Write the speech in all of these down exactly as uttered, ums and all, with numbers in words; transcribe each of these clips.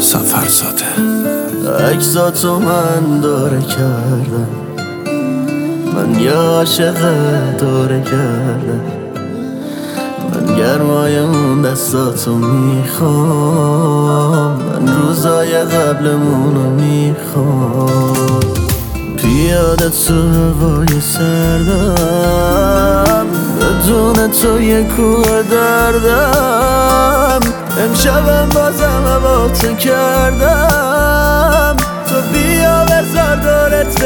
سفر ساده عکساتو من داره کردم، من یه عاشق داره کردم. من گرمای اون دستاتو میخوام، من روزای قبلمونو میخوام. پیاده تو هوای سردم، بدون تو یه کوه دردم. امشبم بازم هواتو کردم، تو بیا بذار دورت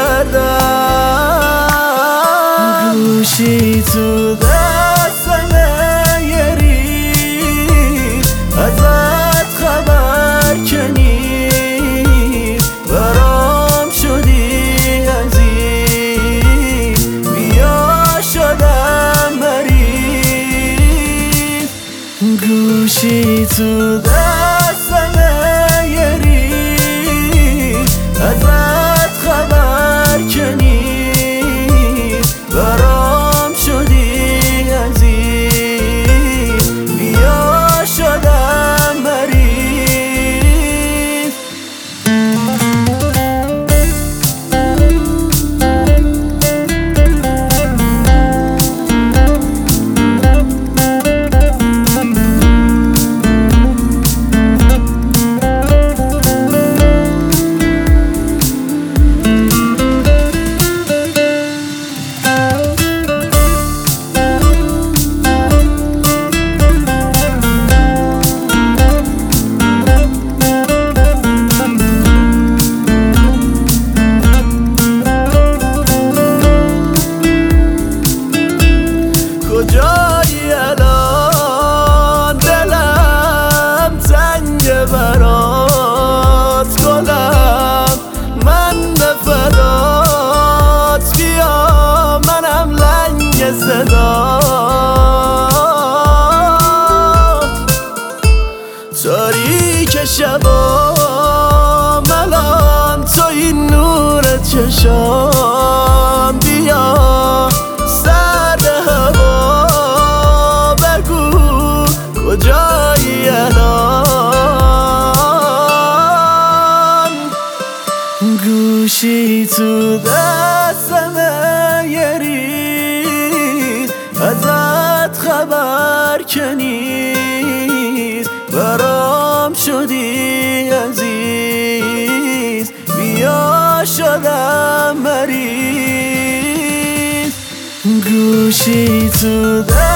بگردم. گوشی تو دستمه یه ریز، ازت خبر که نیست. برام شدی عزیز، بیا شدم مریض. گوشی تو دستمه یه ریز، ازت خبر که نیست. برام شدی عزیز، بیا شدم مریض. کجایی الان دلم تنگ برات گلم، من به فدات بیا منم لنگ صدات. تاریک شبام الان تو این نور چشام. بیا سرد هوا بگو کجایی الان. گوشی تو دستمه یه ریز، ازت خبر که نیست. برام شدی عزیز، بیا شدم مریض. گوشی تو دستمه